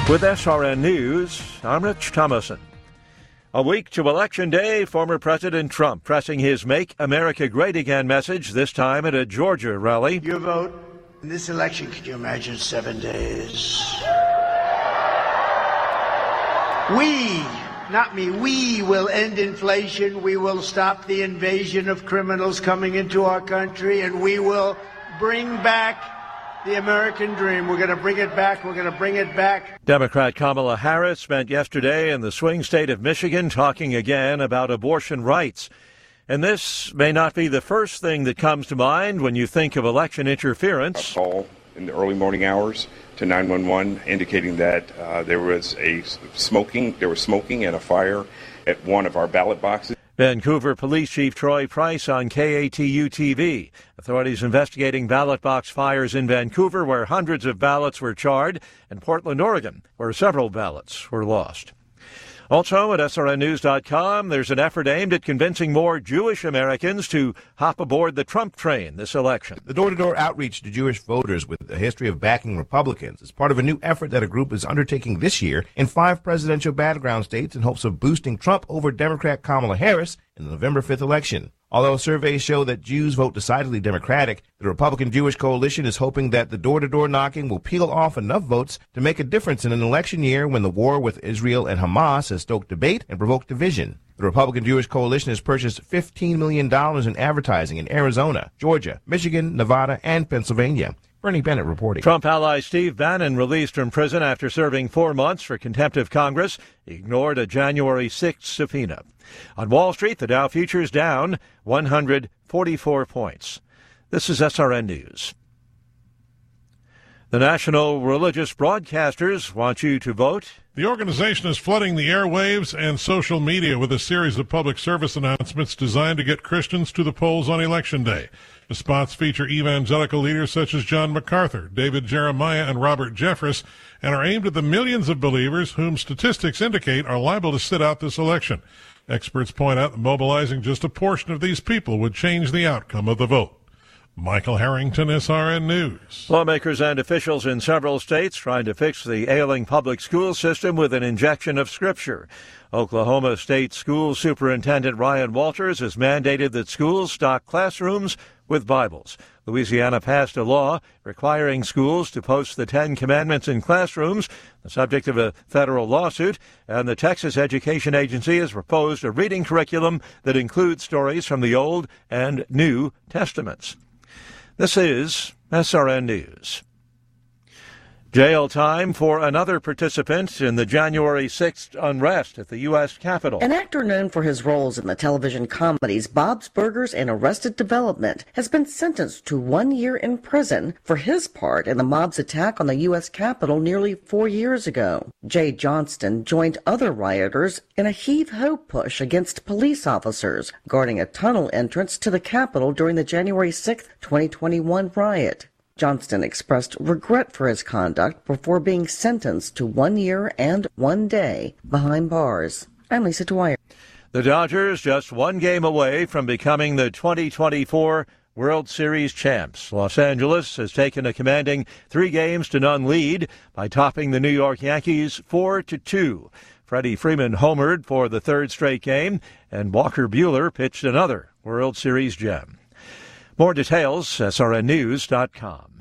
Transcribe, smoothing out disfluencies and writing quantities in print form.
With SRN News, I'm Rich Thomason. A week to Election Day, former President Trump pressing his Make America Great Again message, this time at a Georgia rally. Your vote in this election, could you imagine 7 days? We, not me, we will end inflation, we will stop the invasion of criminals coming into our country, and we will bring back the American dream. We're going to bring it back. We're going to bring it back. Democrat Kamala Harris spent yesterday in the swing state of Michigan talking again about abortion rights. And this may not be the first thing that comes to mind when you think of election interference. A call in the early morning hours to 911 indicating that there was smoking and a fire at one of our ballot boxes. Vancouver Police Chief Troy Price on KATU-TV. Authorities investigating ballot box fires in Vancouver, where hundreds of ballots were charred, and Portland, Oregon, where several ballots were lost. Also at srnnews.com, there's an effort aimed at convincing more Jewish Americans to hop aboard the Trump train this election. The door-to-door outreach to Jewish voters with a history of backing Republicans is part of a new effort that a group is undertaking this year in 5 presidential battleground states in hopes of boosting Trump over Democrat Kamala Harris in the November 5th election. Although surveys show that Jews vote decidedly Democratic, the Republican Jewish Coalition is hoping that the door-to-door knocking will peel off enough votes to make a difference in an election year when the war with Israel and Hamas has stoked debate and provoked division. The Republican Jewish Coalition has purchased $15 million in advertising in Arizona, Georgia, Michigan, Nevada, and Pennsylvania. Bernie Bennett reporting. Trump ally Steve Bannon released from prison after serving 4 months for contempt of Congress. He ignored a January 6th subpoena. On Wall Street, the Dow futures down 144 points. This is SRN News. The National Religious Broadcasters want you to vote. The organization is flooding the airwaves and social media with a series of public service announcements designed to get Christians to the polls on Election Day. The spots feature evangelical leaders such as John MacArthur, David Jeremiah, and Robert Jeffress, and are aimed at the millions of believers whom statistics indicate are liable to sit out this election. Experts point out that mobilizing just a portion of these people would change the outcome of the vote. Michael Harrington, SRN News. Lawmakers and officials in several states trying to fix the ailing public school system with an injection of Scripture. Oklahoma State School Superintendent Ryan Walters has mandated that schools stock classrooms with Bibles. Louisiana passed a law requiring schools to post the 10 Commandments in classrooms, the subject of a federal lawsuit, and the Texas Education Agency has proposed a reading curriculum that includes stories from the Old and New Testaments. This is SRN News. Jail time for another participant in the January 6th unrest at the U.S. Capitol. An actor known for his roles in the television comedies Bob's Burgers and Arrested Development has been sentenced to 1 year in prison for his part in the mob's attack on the U.S. Capitol nearly 4 years ago. Jay Johnston joined other rioters in a heave-ho push against police officers guarding a tunnel entrance to the Capitol during the January 6th, 2021 riot. Johnston expressed regret for his conduct before being sentenced to 1 year and 1 day behind bars. I'm Lisa Dwyer. The Dodgers just one game away from becoming the 2024 World Series champs. Los Angeles has taken a commanding 3-0 lead by topping the New York Yankees 4-2. Freddie Freeman homered for the third straight game, and Walker Buehler pitched another World Series gem. More details, srnnews.com.